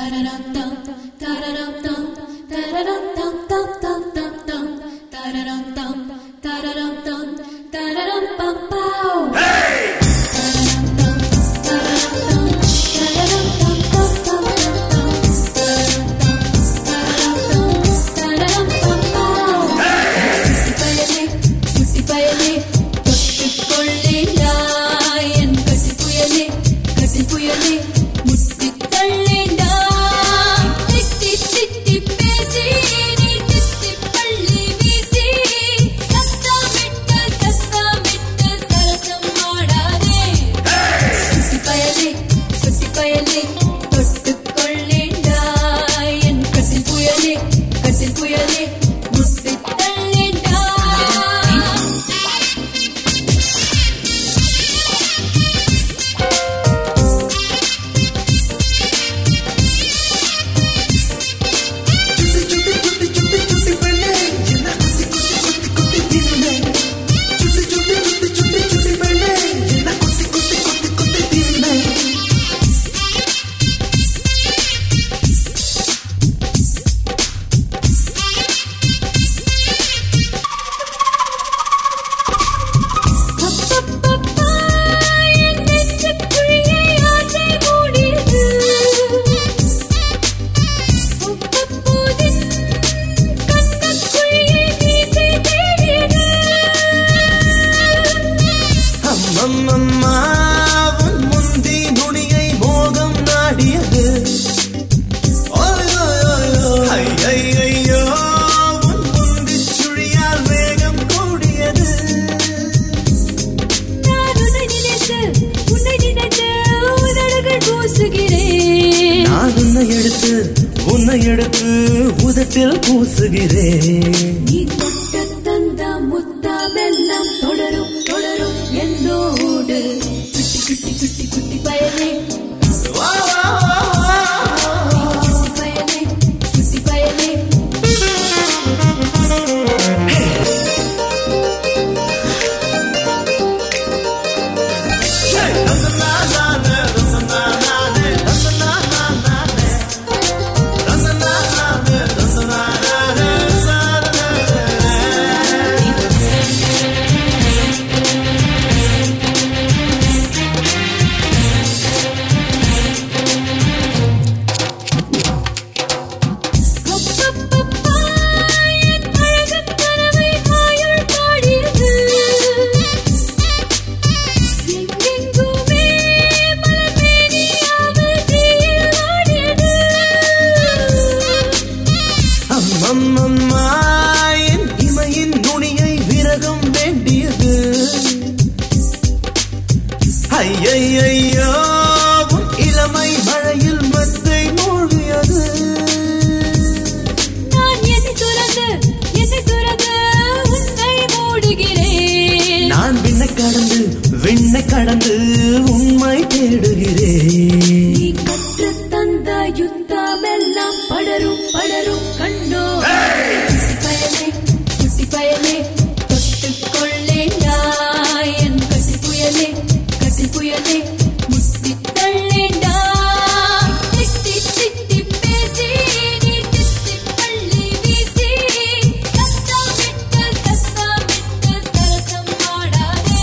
உன்னை எடுத்து உதட்டில் பூசுகிறேன். நீ தொட்டு தந்த முத்தமெல்லாம் தொடரும் தொடரும் என்னோடு குட்டி குட்டி குட்டி குட்டி பயனே பயனே குட்டி பயனே அம்மாயின் இமையின் நுனியை விரகம் வேண்டியது. ஐயையோ இளமை மழையில் மத்தை மூழ்கியது. நான் என்னை துறந்து உன்னை மூடுகிறேன். நான் விண்ணை கடந்து உண்மை தேடுகிறேன். நீ கற்று தந்த யுத்தமெல்லாம் படரும் படரும் கண்டோ பயனே சுட்டி பயனே தொட்டுக் கொள்ளேண்டா என் கட்டில் புயலே முத்தி தள்ளேண்டா. திட்டி திட்டி பேசி நீ திட்டி பள்ளி வீசி சத்தமிட்டு சரசம் ஆடாதே.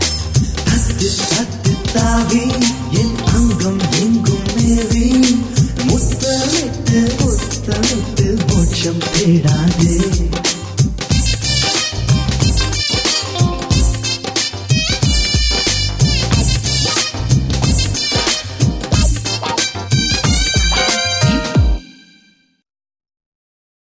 தத்து தாவி என் அங்கம் எங்கும் மேவி முத்தமிட்டு மோட்சம் தேடாதே.